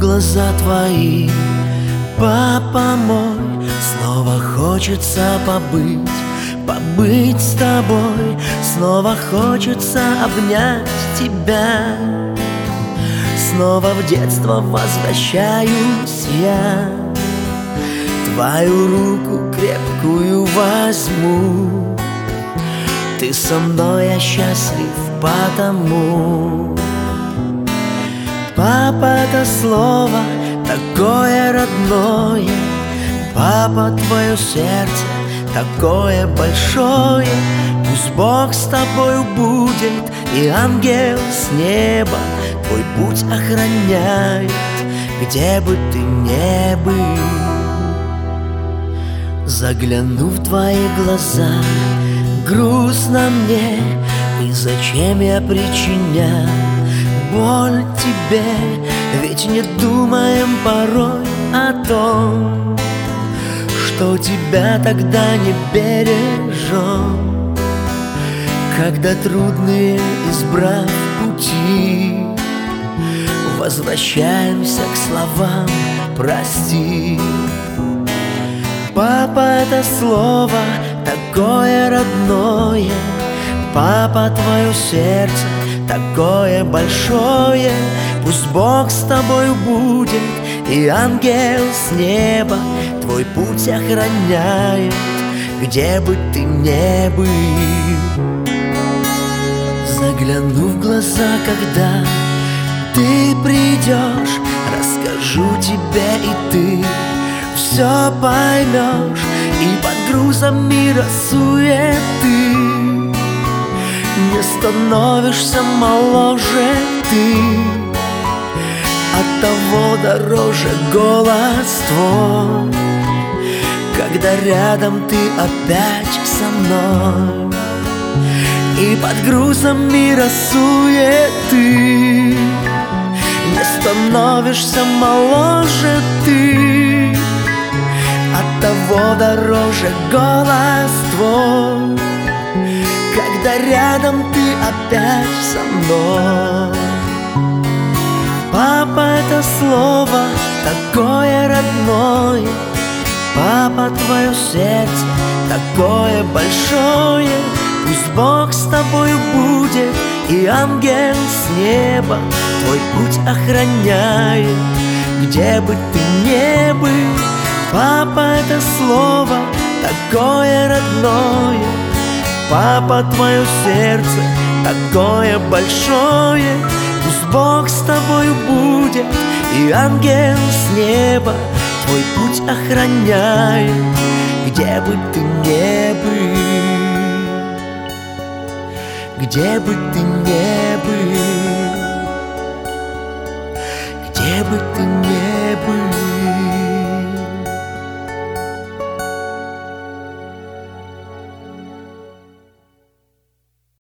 глаза твои, папа мой, снова хочется побыть с тобой, снова хочется обнять тебя. Снова в детство возвращаюсь я, твою руку крепкую возьму. Ты со мной, я счастлив потому. Папа, это слово такое родное, папа, твое сердце такое большое. Пусть Бог с тобою будет, и ангел с неба твой путь охраняет, где бы ты ни был. Загляну в твои глаза, грустно мне, и зачем я причиняю боль тебе? Ведь не думаем порой о том, что тебя тогда не бережем, когда трудные избрав пути, возвращаемся к словам «прости». Папа, это слово такое родное, папа, твое сердце такое большое. Пусть Бог с тобой будет, и ангел с неба твой путь охраняет, где бы ты ни был. Загляну в глаза, когда ты придешь, расскажу тебе, и ты все поймешь. И под грузом мира суеты не становишься моложе ты, оттого дороже голос твой, когда рядом ты опять со мной. И под грузом мира суеты не становишься моложе ты, оттого дороже голос твой, когда рядом ты опять со мной. Папа, это слово такое родное, папа, твое сердце такое большое. Пусть Бог с тобою будет, и ангел с неба твой путь охраняет, где бы ты ни был. Папа, это слово такое родное, папа, твое сердце такое большое. Пусть Бог с тобою будет, и ангел с неба твой путь охраняет, где бы ты ни был, где бы ты ни был, где бы ты ни был.